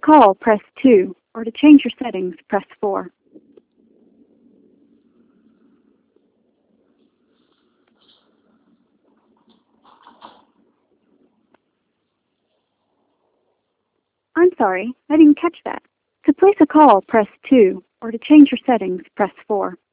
call, press 2, or to change your settings, press 4. I'm sorry, I didn't catch that. To place a call, press 2, or to change your settings, press 4.